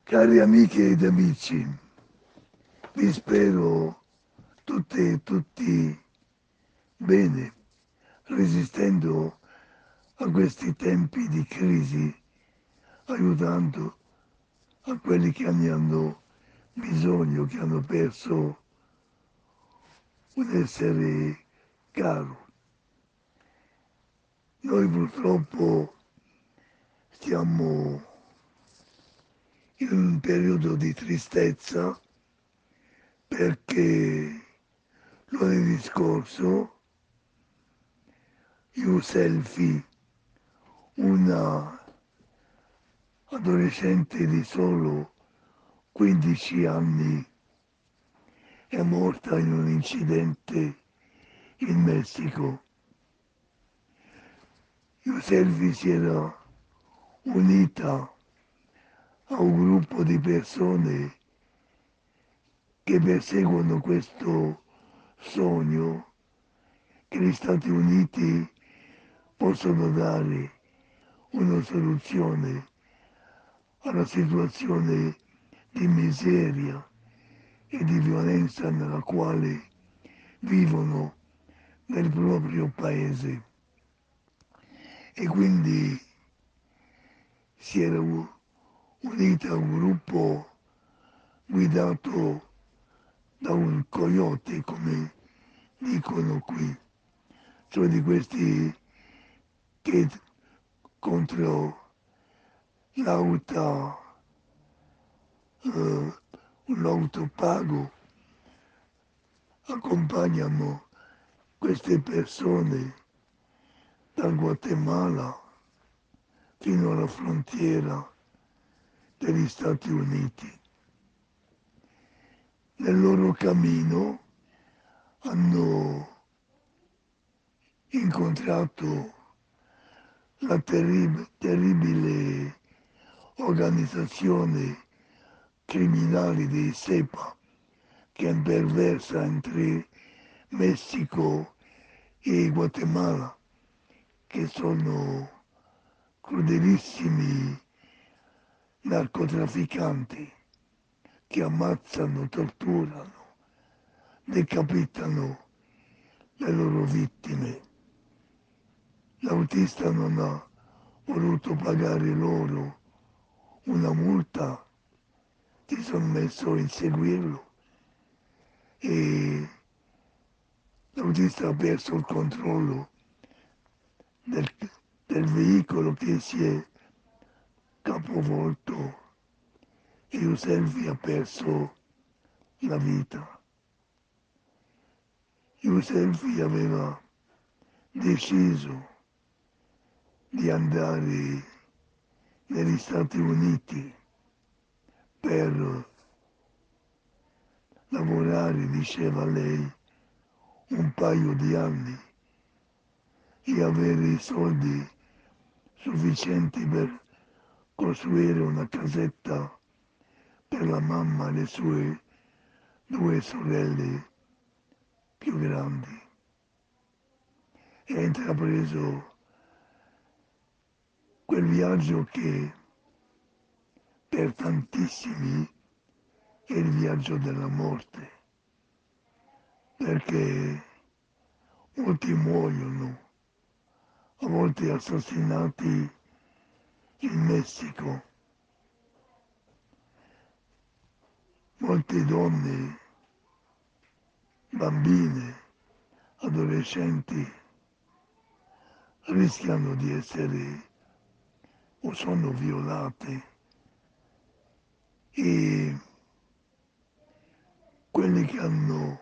Cari amiche ed amici, vi spero tutte e tutti bene, resistendo a questi tempi di crisi, aiutando a quelli che ne hanno bisogno, che hanno perso un essere caro. Noi purtroppo stiamo in un periodo di tristezza perché lunedì scorso Selfie, una adolescente di solo 15 anni, è morta in un incidente in Messico. Selfie si era unita a un gruppo di persone che perseguono questo sogno che gli Stati Uniti possono dare una soluzione alla situazione di miseria e di violenza nella quale vivono nel proprio paese. E quindi si era unita a un gruppo guidato da un coyote, come dicono qui, cioè di questi che contro l'auto, un auto pago accompagnano queste persone dal Guatemala fino alla frontiera degli Stati Uniti. Nel loro cammino hanno incontrato la terribile organizzazione criminale dei SEPA che imperversa entre Messico e Guatemala, che sono crudelissimi narcotrafficanti che ammazzano, torturano, decapitano le loro vittime. L'autista non ha voluto pagare loro una multa, si sono messo a inseguirlo e l'autista ha perso il controllo del, del veicolo che si è capovolto e Yuselfi ha perso la vita. Yuselfi aveva deciso di andare negli Stati Uniti per lavorare, diceva lei, un paio di anni e avere i soldi sufficienti per costruire una casetta per la mamma e le sue due sorelle più grandi. E ha intrapreso quel viaggio che per tantissimi è il viaggio della morte, perché molti muoiono, a volte assassinati in Messico, molte donne, bambine, adolescenti rischiano di essere o sono violate e quelli che hanno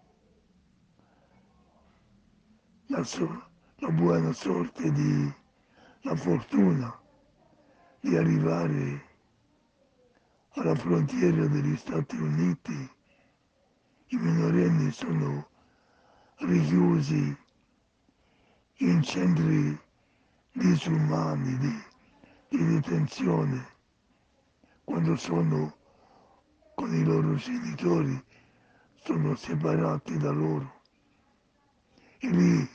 la buona sorte la fortuna di arrivare alla frontiera degli Stati Uniti, i minorenni sono rinchiusi in centri disumani di detenzione quando sono con i loro genitori, sono separati da loro e lì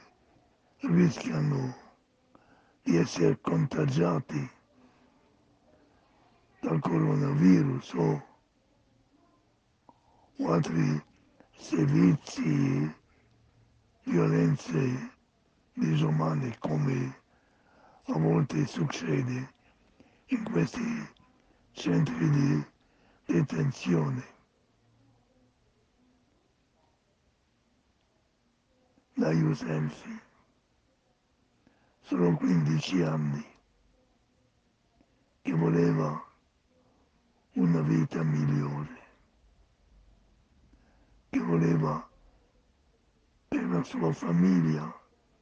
rischiano di essere contagiati dal coronavirus o altri servizi, violenze disumane come a volte succede in questi centri di detenzione. Da Jusensi sono 15 anni che voleva una vita migliore, che voleva per la sua famiglia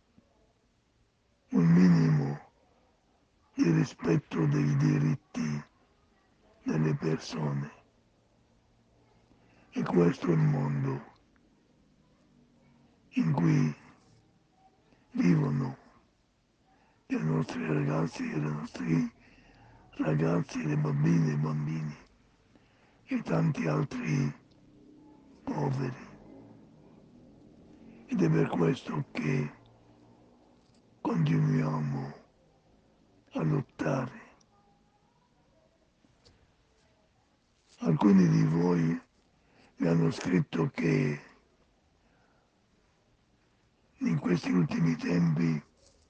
un minimo di rispetto dei diritti delle persone. E questo è il mondo in cui vivono i nostri ragazzi e le nostre ragazzi, le bambine e i bambini e tanti altri poveri. Ed è per questo che continuiamo a lottare. Alcuni di voi mi hanno scritto che in questi ultimi tempi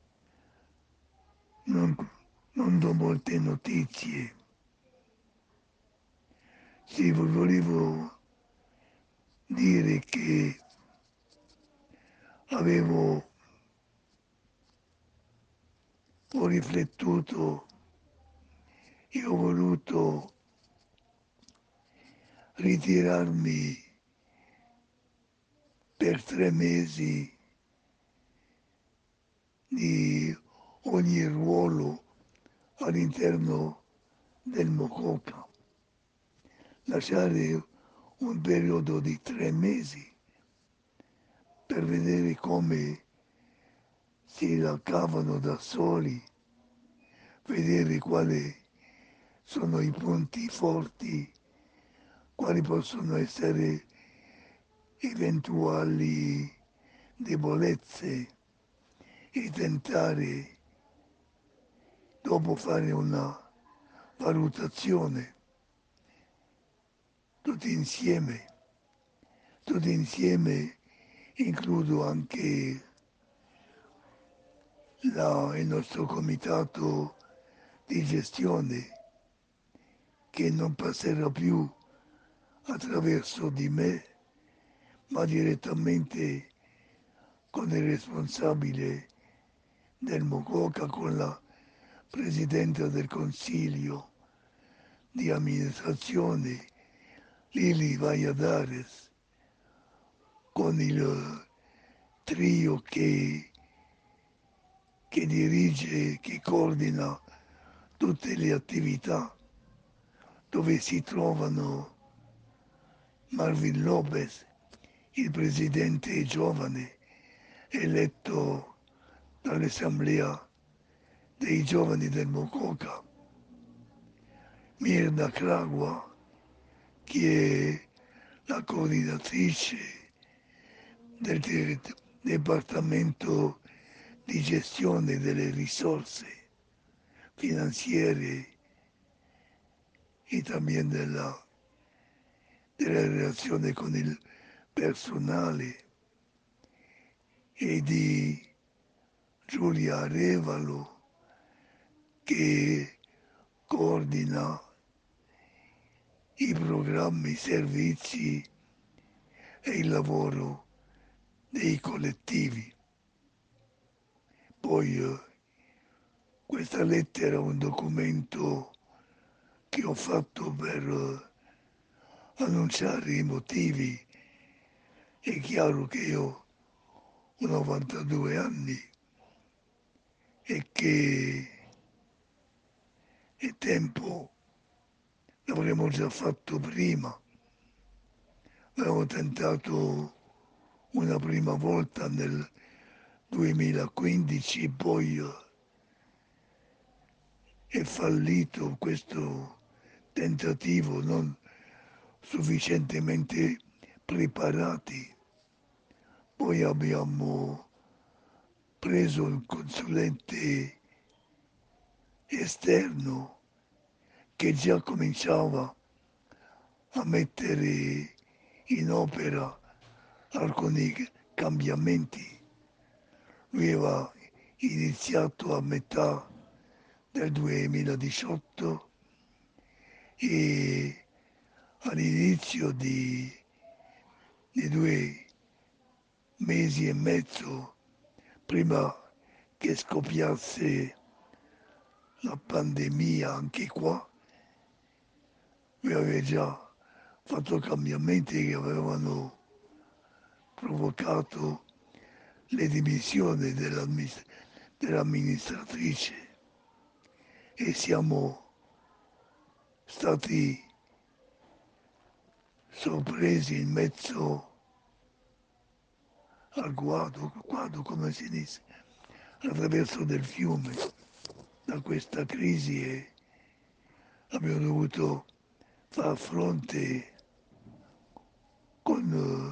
non, non do molte notizie. Sì, vi volevo dire che ho riflettuto e ho voluto ritirarmi per 3 mesi di ogni ruolo all'interno del Mococa, lasciare un periodo di 3 mesi per vedere come si raccavano da soli, vedere quali sono i punti forti, quali possono essere eventuali debolezze e tentare dopo fare una valutazione tutti insieme. Tutti insieme includo anche il nostro comitato di gestione che non passerà più attraverso di me, ma direttamente con il responsabile del Mococa, con la Presidente del Consiglio di amministrazione Lili Valladares, con il trio che dirige, che coordina tutte le attività dove si trovano Marvin Lopez, il presidente giovane eletto dall'Assemblea dei giovani del Mococa, Mirna Cragua, che è la coordinatrice del Dipartimento di gestione delle risorse finanziarie e también della relazione con il personale, e di Giulia Arevalo, che coordina i programmi, i servizi e il lavoro dei collettivi. Poi questa lettera è un documento che ho fatto per annunciare i motivi. È chiaro che io ho 92 anni e che è tempo, l'avremmo già fatto prima. Avevo tentato una prima volta nel 2015, poi è fallito questo tentativo, non sufficientemente preparati. Poi abbiamo preso un consulente esterno che già cominciava a mettere in opera alcuni cambiamenti. Lui aveva iniziato a metà del 2018 e all'inizio di 2 mesi e mezzo prima che scoppiasse la pandemia anche qua, lui aveva già fatto cambiamenti che avevano provocato le dimissioni dell'amministratrice e siamo stati sorpresi in mezzo al guado come si dice, attraverso del fiume da questa crisi e abbiamo dovuto far fronte con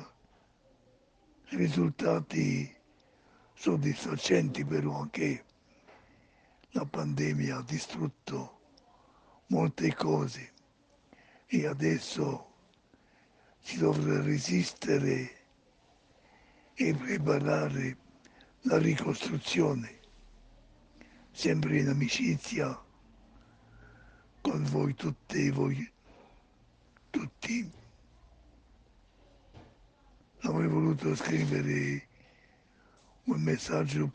risultati soddisfacenti, però anche la pandemia ha distrutto molte cose e adesso si dovrà resistere e preparare la ricostruzione, sempre in amicizia con voi tutti. Avrei voluto scrivere un messaggio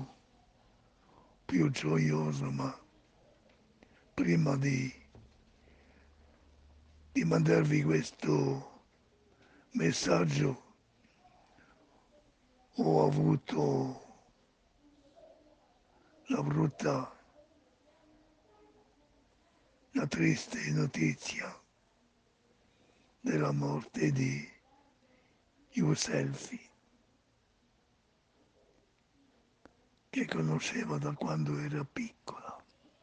più gioioso, ma prima di mandarvi questo messaggio ho avuto la la triste notizia della morte di Yuselfi, che conosceva da quando era piccola.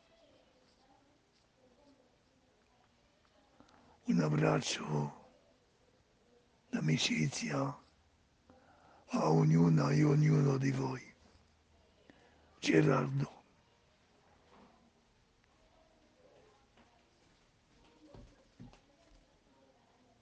Un abbraccio d'amicizia a ognuna e ognuno di voi. Gerardo.